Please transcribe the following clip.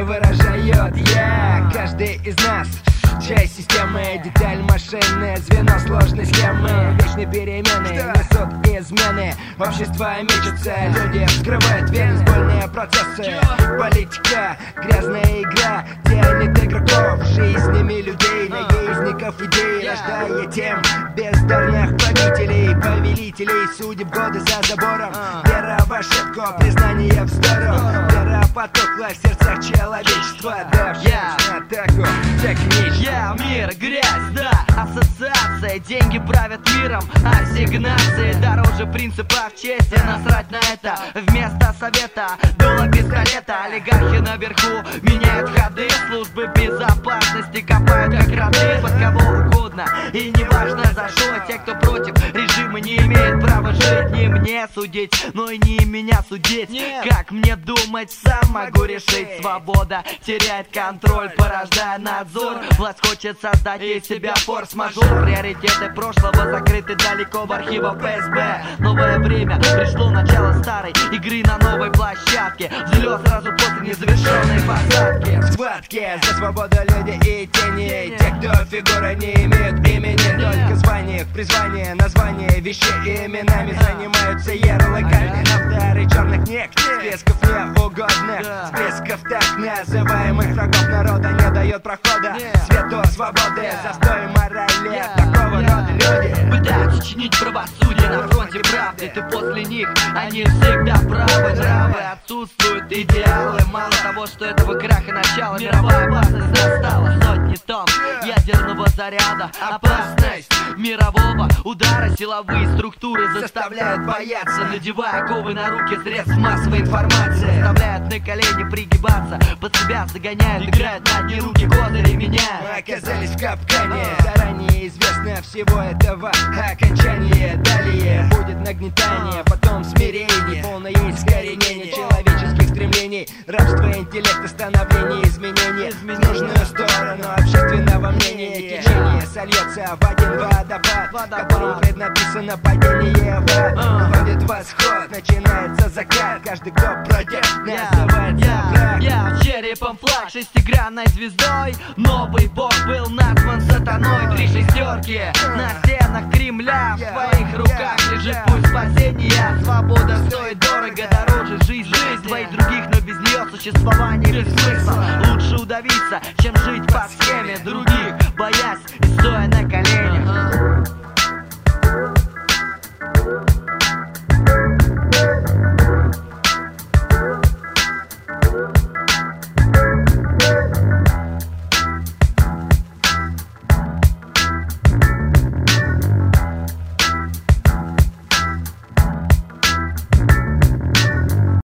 выражает каждый из нас. Часть системы, деталь машины, звено сложной схемы. Вечные перемены несут измены. Общество мечется, люди вскрывают венесбольные процессы. Политика, грязная игра, тянет игроков жизнями людей, наездников идей, рождая тем бездарных правителей, повелителей судеб, годы за забором. Вера в ошибку, признание вздору, вера потухла в сердцах человечества. Давшись на атаку, так нечто. Мир, грязь, да, ассоциация. Деньги правят миром, ассигнации дороже принципов чести. Насрать на это, вместо совета дуло пистолета. Олигархи наверху меняют ходы, службы безопасности копают как роды под кого угодно. И не важно за что, те, кто против режима, не имеют права жить. Не мне судить, но и не меня судить. Как мне думать, сам могу решить. Свобода теряет контроль, порождая надзор. Власть хочет создать из себя форс-мажор. Приоритеты прошлого закрыты далеко в архивах ФСБ. Новое время, пришло начало старой игры на новой площадке. Взлет сразу после незавершенной посадки. Схватки за свободу люди и тени. Те, кто фигуры не имеют имени, только званиях, призвание, название вещей именами занимаются ярлыками. Авторы черных книг, списков неугодных, списков так называемых врагов народа не дает прохода свету свободы, застой морали. Такого рода люди пытаются чинить правосудие на фронте правды. Ты после них, они всегда правы. Нравы отсутствуют, идеалы. Мало того, что этого краха начала, мировая опасность настала. Сотни тонн ядерного заряда, опасность мирового удара. Силовые структуры заставляют бояться, надевая оковы на руки средств массовой информации. Заставляют на колени пригибаться, под себя загоняют, играют на одни руки, козыри меняют. Мы оказались в капкане, заранее известно всего этого окончание. Далее будет нагнетание, потом смирение, полное искоренение человеческих стремлений, рабство интеллекта, становление изменений в нужную сторону общественного мнения. Течение сольется в один водопад, которому преднаписано падение в ад. Уходит восход, начинается закат, каждый, кто против, называется враг. Я черепом флаг, шестигранной звездой. Новый бог был назван сатаной. 3 шестерки на стенах Кремля. В твоих руках лежит путь спасения. Свобода стоит дорого, дороже жизни твоих других, но без нее существование без смысла. Лучше удавиться, чем жить по схеме других.